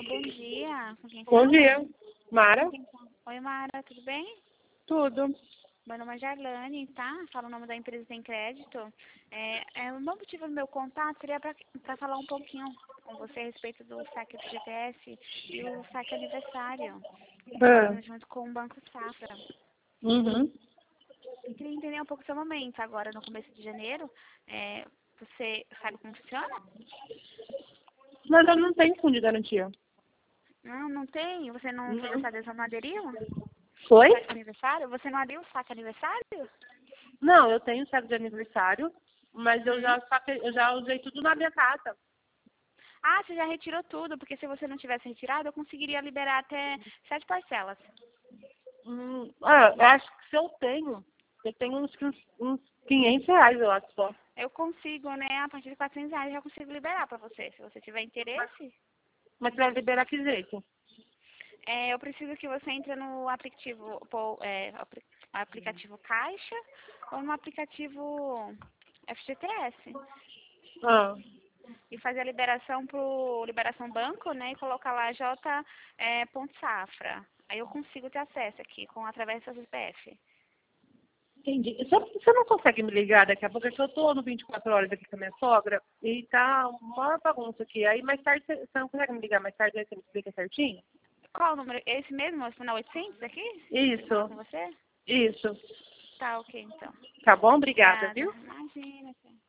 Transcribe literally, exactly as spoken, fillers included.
Alô, bom dia. Com quem Bom fala? dia. Mara? Quem fala? Oi, Mara, tudo bem? Tudo. Meu nome é Jarlane, tá? Fala o nome da empresa Sem Crédito. É, é, o motivo do meu contato seria para falar um pouquinho com você a respeito do saque do G T S e o saque aniversário. Ah. Fazendo junto com o Banco Safra. Uhum. Eu queria entender um pouco o seu momento agora, no começo de janeiro. É, você sabe como funciona? Mas eu não tenho fundo de garantia. Não, não tem? Você não fez Não. essa adesão, não aderiu? Foi? Saque aniversário? Você não aderiu o saque aniversário? Não, eu tenho saco de aniversário, mas eu Uhum. já, saquei- eu já usei tudo na minha casa. Ah, você já retirou tudo, porque se você não tivesse retirado, eu conseguiria liberar até sete parcelas. Hum, ah, eu acho que se eu tenho, eu tenho uns, uns, uns quinhentos reais, eu acho só. Eu consigo, né, a partir de quatrocentos reais eu já consigo liberar para você, se você tiver interesse. Mas vai liberar que jeito? É, eu preciso que você entre no aplicativo, pô, é, apli- aplicativo Caixa ou no aplicativo F G T S. Ah, E fazer a liberação pro liberação banco, né, e colocar lá J é, ponto Safra. Aí eu consigo ter acesso aqui, com, através do C P F. entendi. Você, você não consegue me ligar daqui a pouco? É que eu tô no vinte e quatro horas aqui com a minha sogra e tá uma maior bagunça aqui. Aí mais tarde, você, você não consegue me ligar mais tarde, aí você me explica certinho? Qual o número? Esse mesmo, o final oitocentos aqui? Pra falar com Isso, você? isso. Tá, ok, então. Tá bom? Obrigada, Obrigada. viu? Imagina.